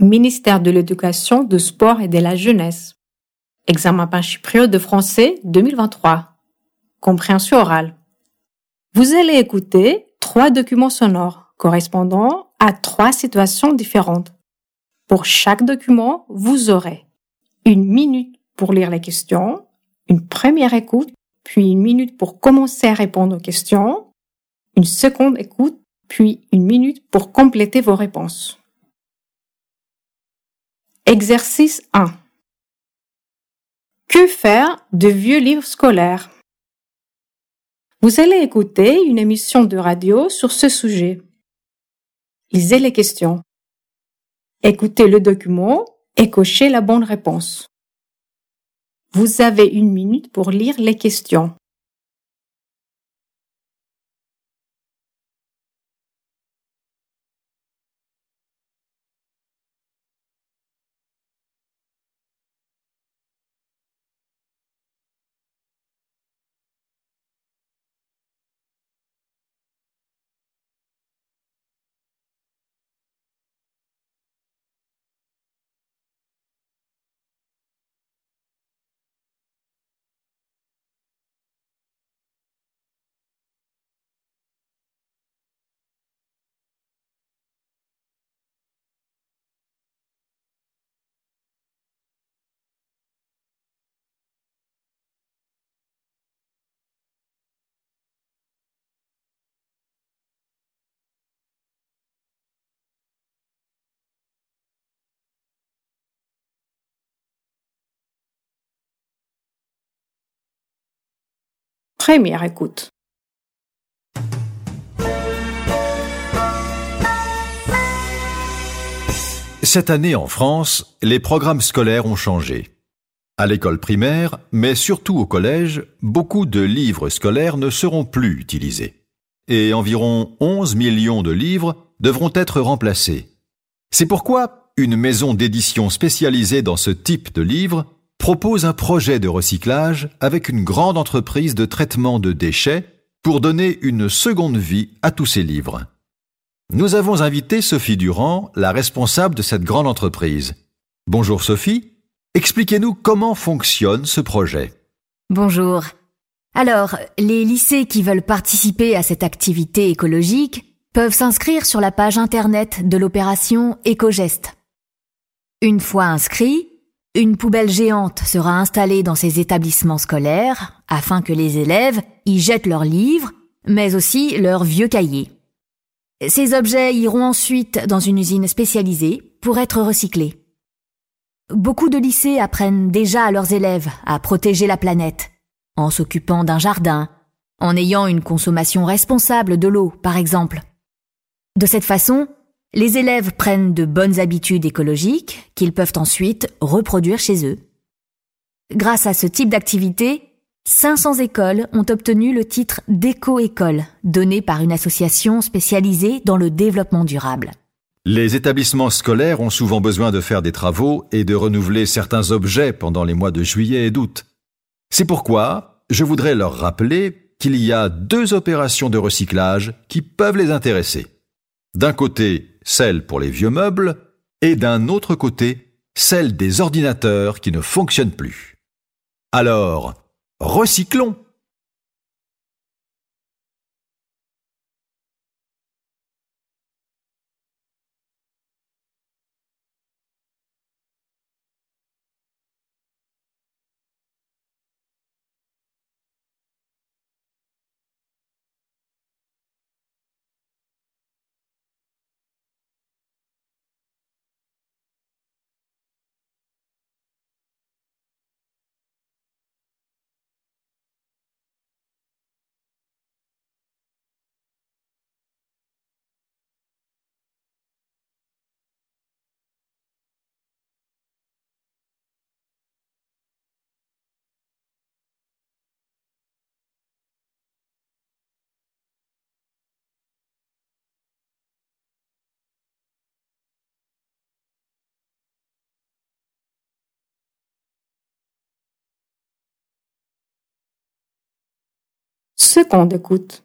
ministère de l'Éducation, du Sport et de la Jeunesse. Examen chypriote de français 2023. Compréhension orale. Vous allez écouter 3 documents sonores correspondant à 3 situations différentes. Pour chaque document, vous aurez 1 minute pour lire les questions, une première écoute, puis 1 minute pour commencer à répondre aux questions, une seconde écoute, puis 1 minute pour compléter vos réponses. Exercice 1. Que faire de vieux livres scolaires? Vous allez écouter une émission de radio sur ce sujet. Lisez les questions. Écoutez le document et cochez la bonne réponse. Vous avez 1 minute pour lire les questions. Première écoute. Cette année en France, les programmes scolaires ont changé. À l'école primaire, mais surtout au collège, beaucoup de livres scolaires ne seront plus utilisés. Et environ 11 millions de livres devront être remplacés. C'est pourquoi une maison d'édition spécialisée dans ce type de livres propose un projet de recyclage avec une grande entreprise de traitement de déchets pour donner une seconde vie à tous ces livres. Nous avons invité Sophie Durand, la responsable de cette grande entreprise. Bonjour Sophie, expliquez-nous comment fonctionne ce projet. Bonjour. Alors, les lycées qui veulent participer à cette activité écologique peuvent s'inscrire sur la page internet de l'opération Éco-Geste. Une fois inscrits, une poubelle géante sera installée dans ces établissements scolaires afin que les élèves y jettent leurs livres, mais aussi leurs vieux cahiers. Ces objets iront ensuite dans une usine spécialisée pour être recyclés. Beaucoup de lycées apprennent déjà à leurs élèves à protéger la planète, en s'occupant d'un jardin, en ayant une consommation responsable de l'eau, par exemple. De cette façon, les élèves prennent de bonnes habitudes écologiques qu'ils peuvent ensuite reproduire chez eux. Grâce à ce type d'activité, 500 écoles ont obtenu le titre d'éco-école, donné par une association spécialisée dans le développement durable. Les établissements scolaires ont souvent besoin de faire des travaux et de renouveler certains objets pendant les mois de juillet et d'août. C'est pourquoi je voudrais leur rappeler qu'il y a 2 opérations de recyclage qui peuvent les intéresser. D'un côté, celle pour les vieux meubles, et d'un autre côté, celle des ordinateurs qui ne fonctionnent plus. Alors, recyclons! Seconde écoute.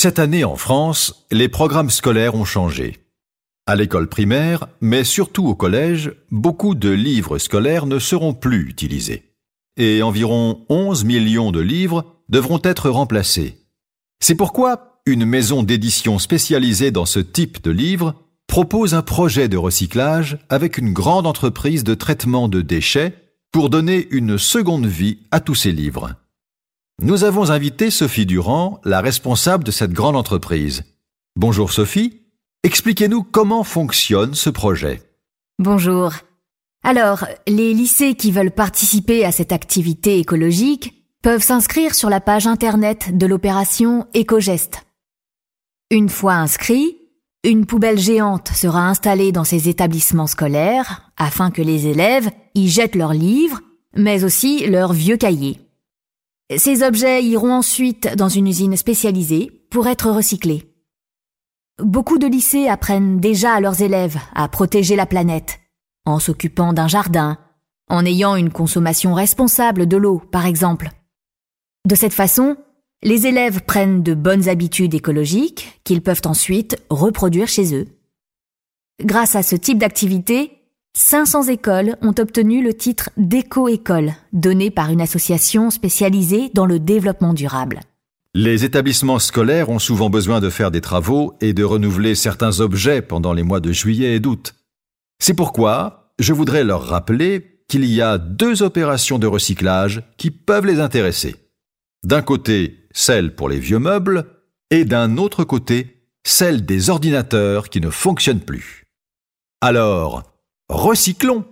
Cette année en France, les programmes scolaires ont changé. À l'école primaire, mais surtout au collège, beaucoup de livres scolaires ne seront plus utilisés. Et environ 11 millions de livres devront être remplacés. C'est pourquoi une maison d'édition spécialisée dans ce type de livres propose un projet de recyclage avec une grande entreprise de traitement de déchets pour donner une seconde vie à tous ces livres. Nous avons invité Sophie Durand, la responsable de cette grande entreprise. Bonjour Sophie, expliquez-nous comment fonctionne ce projet. Bonjour. Alors, les lycées qui veulent participer à cette activité écologique peuvent s'inscrire sur la page internet de l'opération Écogeste. Une fois inscrits, une poubelle géante sera installée dans ces établissements scolaires afin que les élèves y jettent leurs livres, mais aussi leurs vieux cahiers. Ces objets iront ensuite dans une usine spécialisée pour être recyclés. Beaucoup de lycées apprennent déjà à leurs élèves à protéger la planète, en s'occupant d'un jardin, en ayant une consommation responsable de l'eau, par exemple. De cette façon, les élèves prennent de bonnes habitudes écologiques qu'ils peuvent ensuite reproduire chez eux. Grâce à ce type d'activité, 500 écoles ont obtenu le titre d'éco-école, donné par une association spécialisée dans le développement durable. Les établissements scolaires ont souvent besoin de faire des travaux et de renouveler certains objets pendant les mois de juillet et d'août. C'est pourquoi je voudrais leur rappeler qu'il y a 2 opérations de recyclage qui peuvent les intéresser. D'un côté, celle pour les vieux meubles, et d'un autre côté, celle des ordinateurs qui ne fonctionnent plus. Alors, recyclons!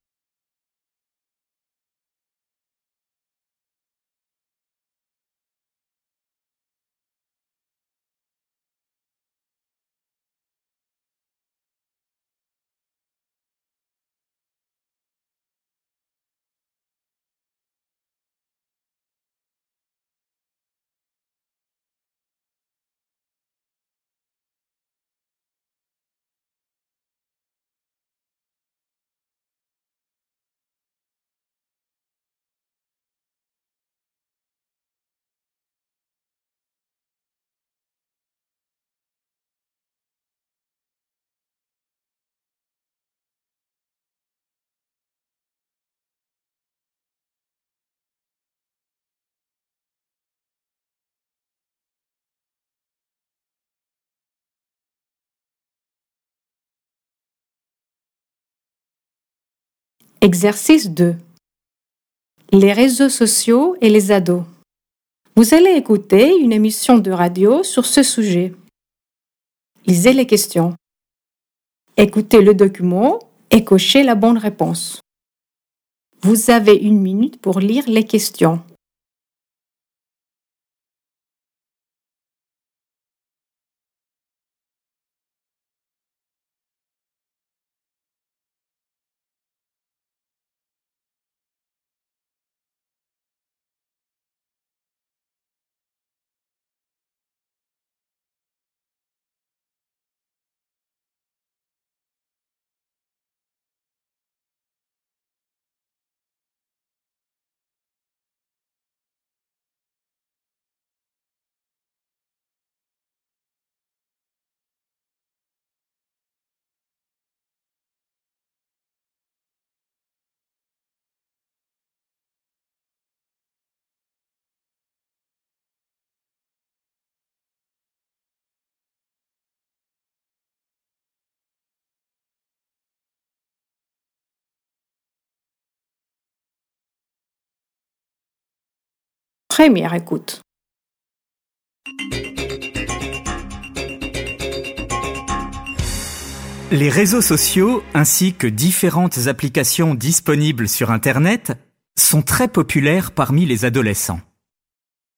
Exercice 2. Les réseaux sociaux et les ados. Vous allez écouter une émission de radio sur ce sujet. Lisez les questions. Écoutez le document et cochez la bonne réponse. Vous avez 1 minute pour lire les questions. Première écoute. Les réseaux sociaux ainsi que différentes applications disponibles sur Internet sont très populaires parmi les adolescents. Pourquoi ?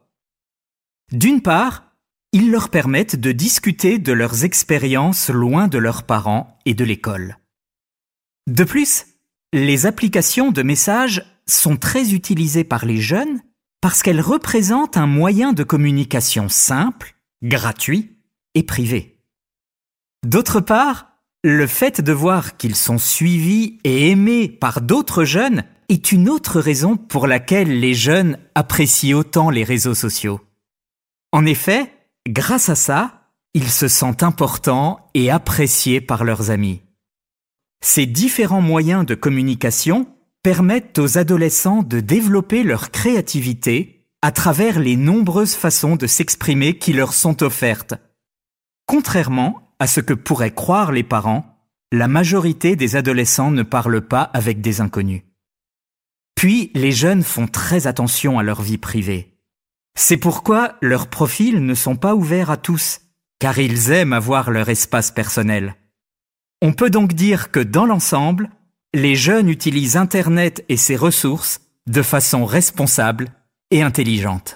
D'une part, ils leur permettent de discuter de leurs expériences loin de leurs parents et de l'école. De plus, les applications de messages sont très utilisées par les jeunes parce qu'elles représentent un moyen de communication simple, gratuit et privé. D'autre part, le fait de voir qu'ils sont suivis et aimés par d'autres jeunes est une autre raison pour laquelle les jeunes apprécient autant les réseaux sociaux. En effet, grâce à ça, ils se sentent importants et appréciés par leurs amis. Ces différents moyens de communication permettent aux adolescents de développer leur créativité à travers les nombreuses façons de s'exprimer qui leur sont offertes. Contrairement à ce que pourraient croire les parents, la majorité des adolescents ne parlent pas avec des inconnus. Puis, les jeunes font très attention à leur vie privée. C'est pourquoi leurs profils ne sont pas ouverts à tous, car ils aiment avoir leur espace personnel. On peut donc dire que dans l'ensemble, les jeunes utilisent Internet et ses ressources de façon responsable et intelligente.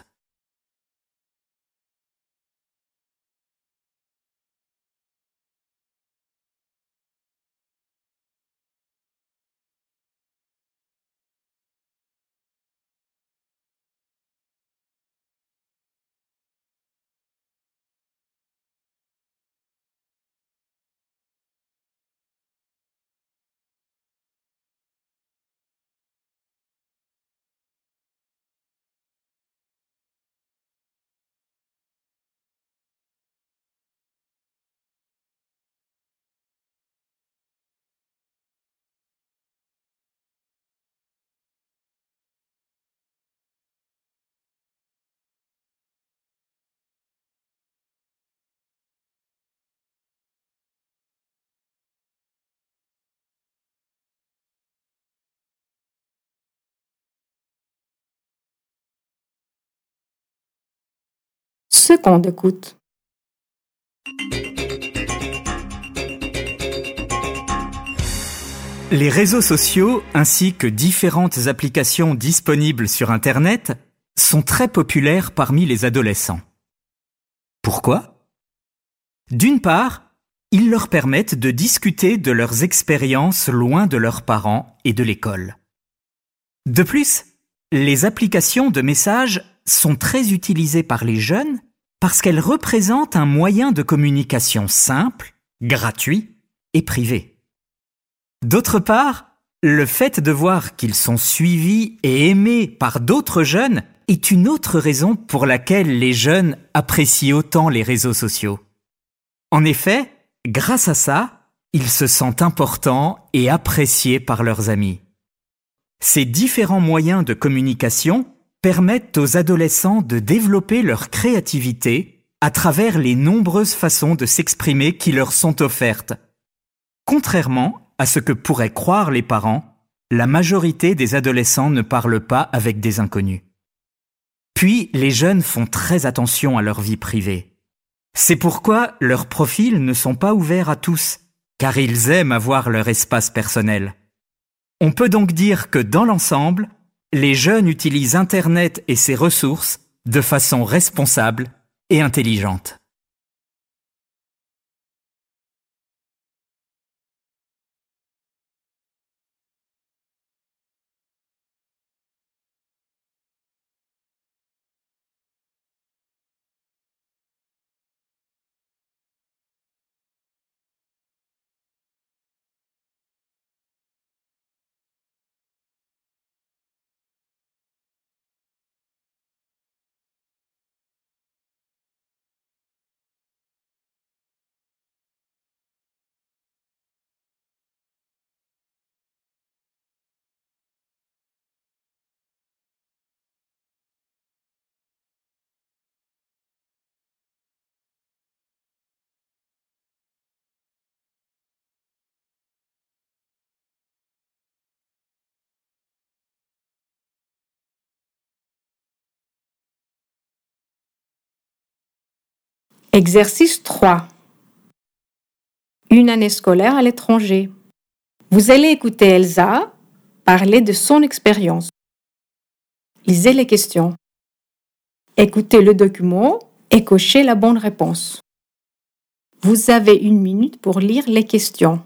Seconde écoute. Les réseaux sociaux ainsi que différentes applications disponibles sur Internet sont très populaires parmi les adolescents. Pourquoi ? D'une part, ils leur permettent de discuter de leurs expériences loin de leurs parents et de l'école. De plus, les applications de messages sont très utilisées par les jeunes parce qu'elles représentent un moyen de communication simple, gratuit et privé. D'autre part, le fait de voir qu'ils sont suivis et aimés par d'autres jeunes est une autre raison pour laquelle les jeunes apprécient autant les réseaux sociaux. En effet, grâce à ça, ils se sentent importants et appréciés par leurs amis. Ces différents moyens de communication permettent aux adolescents de développer leur créativité à travers les nombreuses façons de s'exprimer qui leur sont offertes. Contrairement à ce que pourraient croire les parents, la majorité des adolescents ne parlent pas avec des inconnus. Puis, les jeunes font très attention à leur vie privée. C'est pourquoi leurs profils ne sont pas ouverts à tous, car ils aiment avoir leur espace personnel. On peut donc dire que dans l'ensemble, les jeunes utilisent Internet et ses ressources de façon responsable et intelligente. Exercice 3. Une année scolaire à l'étranger. Vous allez écouter Elsa parler de son expérience. Lisez les questions. Écoutez le document et cochez la bonne réponse. Vous avez 1 minute pour lire les questions.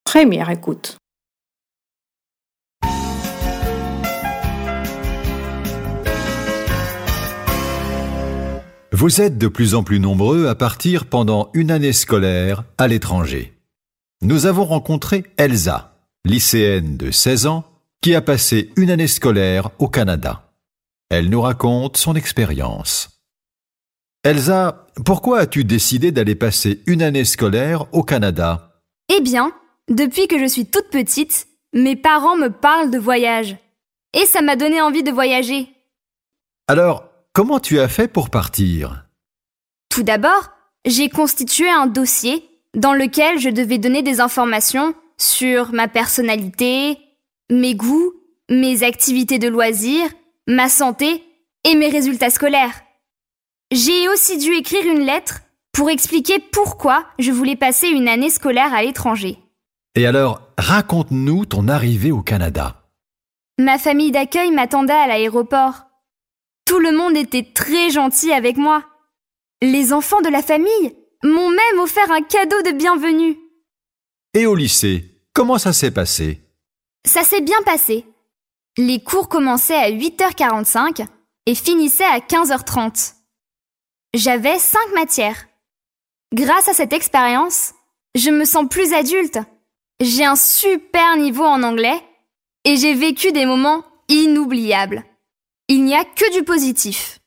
Première écoute. Vous êtes de plus en plus nombreux à partir pendant une année scolaire à l'étranger. Nous avons rencontré Elsa, lycéenne de 16 ans, qui a passé une année scolaire au Canada. Elle nous raconte son expérience. Elsa, pourquoi as-tu décidé d'aller passer une année scolaire au Canada? Eh bien, depuis que je suis toute petite, mes parents me parlent de voyage. Et ça m'a donné envie de voyager. Alors, comment tu as fait pour partir? Tout d'abord, j'ai constitué un dossier dans lequel je devais donner des informations sur ma personnalité, mes goûts, mes activités de loisirs, ma santé et mes résultats scolaires. J'ai aussi dû écrire une lettre pour expliquer pourquoi je voulais passer une année scolaire à l'étranger. Et alors, raconte-nous ton arrivée au Canada. Ma famille d'accueil m'attendait à l'aéroport. Tout le monde était très gentil avec moi. Les enfants de la famille m'ont même offert un cadeau de bienvenue. Et au lycée, comment ça s'est passé? Ça s'est bien passé. Les cours commençaient à 8h45 et finissaient à 15h30. J'avais 5 matières. Grâce à cette expérience, je me sens plus adulte. J'ai un super niveau en anglais et j'ai vécu des moments inoubliables. Il n'y a que du positif.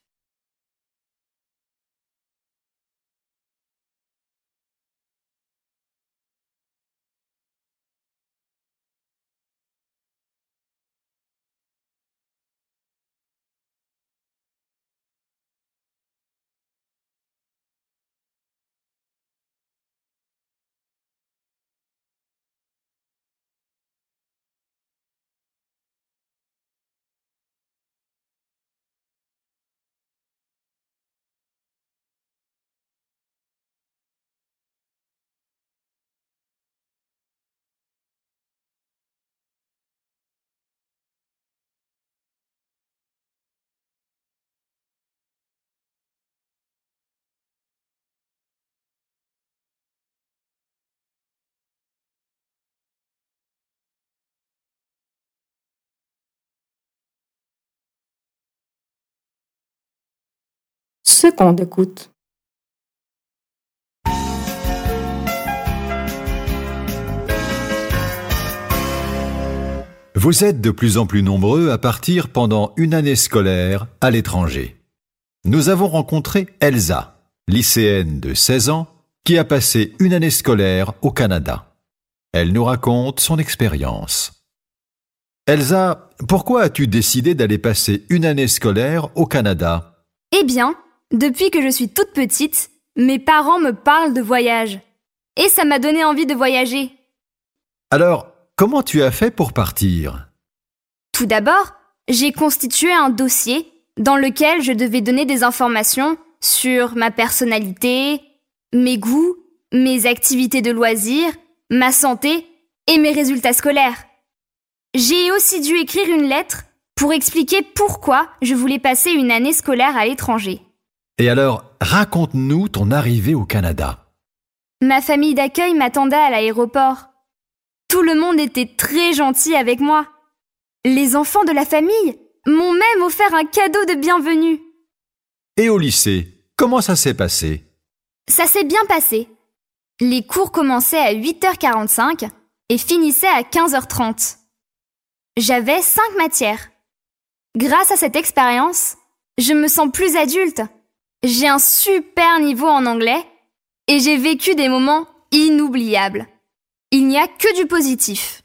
Seconde écoute. Vous êtes de plus en plus nombreux à partir pendant une année scolaire à l'étranger. Nous avons rencontré Elsa, lycéenne de 16 ans, qui a passé une année scolaire au Canada. Elle nous raconte son expérience. Elsa, pourquoi as-tu décidé d'aller passer une année scolaire au Canada? Eh bien, depuis que je suis toute petite, mes parents me parlent de voyage. Et ça m'a donné envie de voyager. Alors, comment tu as fait pour partir? Tout d'abord, j'ai constitué un dossier dans lequel je devais donner des informations sur ma personnalité, mes goûts, mes activités de loisirs, ma santé et mes résultats scolaires. J'ai aussi dû écrire une lettre pour expliquer pourquoi je voulais passer une année scolaire à l'étranger. Et alors, raconte-nous ton arrivée au Canada. Ma famille d'accueil m'attendait à l'aéroport. Tout le monde était très gentil avec moi. Les enfants de la famille m'ont même offert un cadeau de bienvenue. Et au lycée, comment ça s'est passé? Ça s'est bien passé. Les cours commençaient à 8h45 et finissaient à 15h30. J'avais 5 matières. Grâce à cette expérience, je me sens plus adulte. J'ai un super niveau en anglais et j'ai vécu des moments inoubliables. Il n'y a que du positif.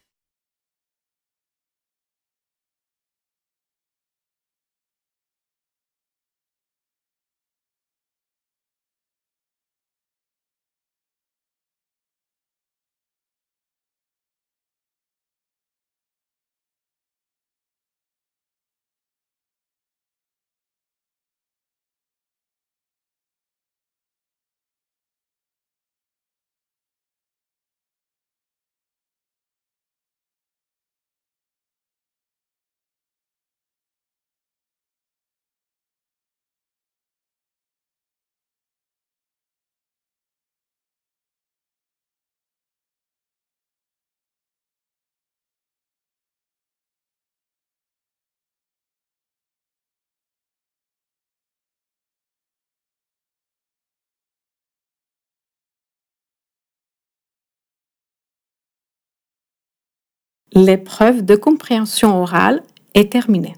L'épreuve de compréhension orale est terminée.